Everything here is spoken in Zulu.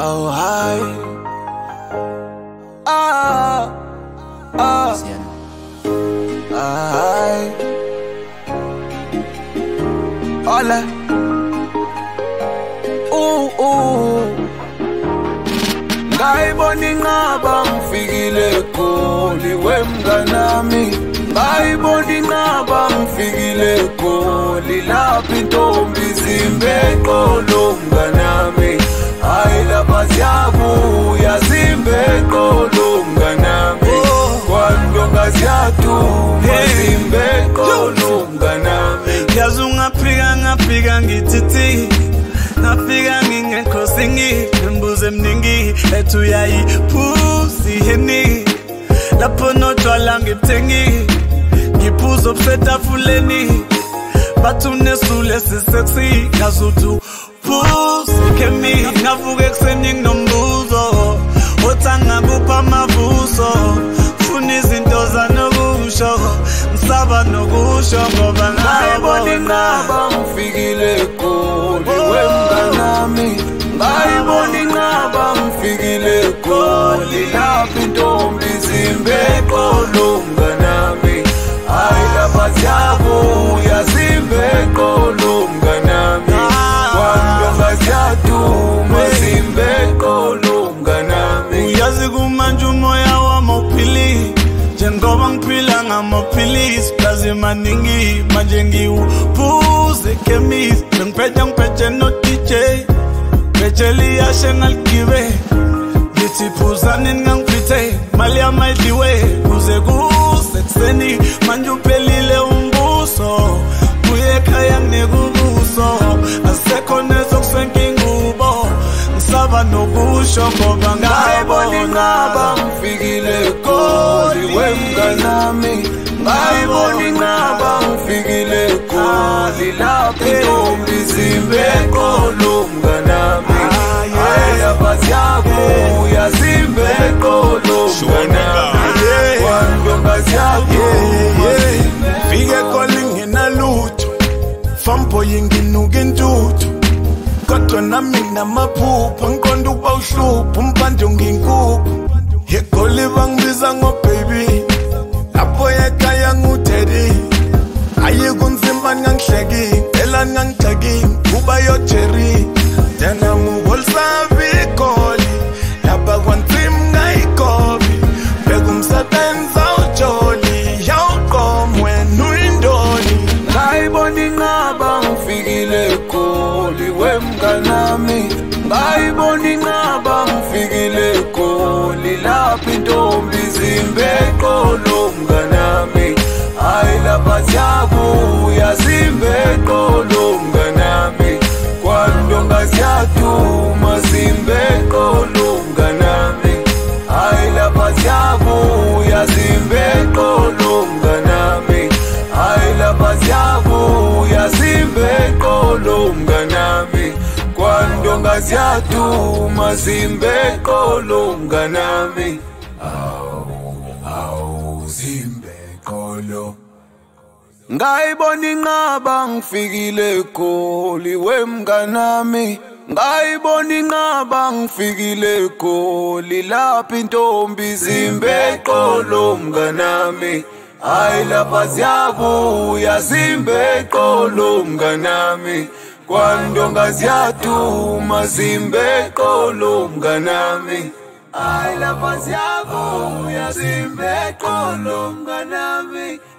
Oh, hi. Ah, ah, hi. Hola. Ngayibona inqaba ngifikile Goli wemnganami. Ngayibona inqaba ngifikile Goli lapha intombi Zimbeqolo mnganami. Hayi lapha siyabuya Zimbeqolo mnganami. Kwandonga siyaduma Zimbeqolo mnganami. Yazi ungafika ngithithi nafika ngingekho sengimbuze emningi ethi uyayiphuza iheni lapho notshwala ngibuthengi ngiphuza obusetafuleni bathi unesule sisexy ngazuthi phuza ikhemi ngavuka ekuseni nginombuzo othanga kupha amavuso funa izinto zanokusho ngisaba nokusho ngoba ngayibona inqaba ngifikile Goli wemnganami. Ngayibona inqaba ngifikile Goli lapha intombi Zimbeqolo mnganami. Hayi lapha siyabuya Zimbeqolo mnganami. Kwandonga siyaduma Zimbeqolo mnganami. Uyazi kumanje umoya wami uphilile njengoba ngiphila ngamaphilisi kaze maningi manje ngiwuphuze ekhemisi ngiphethe no DJ Bejeli yashe ngaligibe ngithi phuzani ngangiphethe mali yamayidliwe kuze kusekuseni manje uphelile umbuso buye ekhaya nginekubuso asekho nezokusenka ingubo ngisaba nokusho ngoba ngayibona inqaba ngifikile Goli wemnganami. Ngayibona inqaba ngifikile Goli lapha intombi Zimbeqolo mnganami. Hayi lapha siyabuya Zimbeqolo mnganami. Kwandonga siyabuya fike Goli nginalutho famboy nginuka intuthu kodwa nami namaphupho ngiqonda ukuba uhlupho umpande nginkukhu eGoli bangibiza ngobaby lapho ekhaya ngudaddy ayi kunzima ngangihleki phela ngangixaki kuba yo Jerry tena muholsabi Goli lapha kwanzima ngayikobi bekumsebenza ujoli yawuqomwe nuyindoni. ngayibona inqaba ngifikile Goli wemnganami. Ngayibona inqaba ngifikile Goli lapha intombi Zimbeqolo mnganami. Hayi lapha siyabuya Zimbeqolo mnganami. Kwandonga siyaduma Zimbeqolo mnganami. Hayi lapha siyabuya Zimbeqolo mnganami. Hayi lapha siyabuya Zimbeqolo mnganami. Kwandonga siyaduma Zimbeqolo mnganami. Awu Zimbeqolo. Ngayibona inqaba ngifikile Goli wemnganami. Ngayibona inqaba ngifikile Goli lapha intombi Zimbeqolo mnganami. Hayi lapha siyabuya Zimbeqolo mnganami. Kwandonga siyaduma Zimbeqolo mnganami. Hayi lapha siyabuya Zimbeqolo mnganami.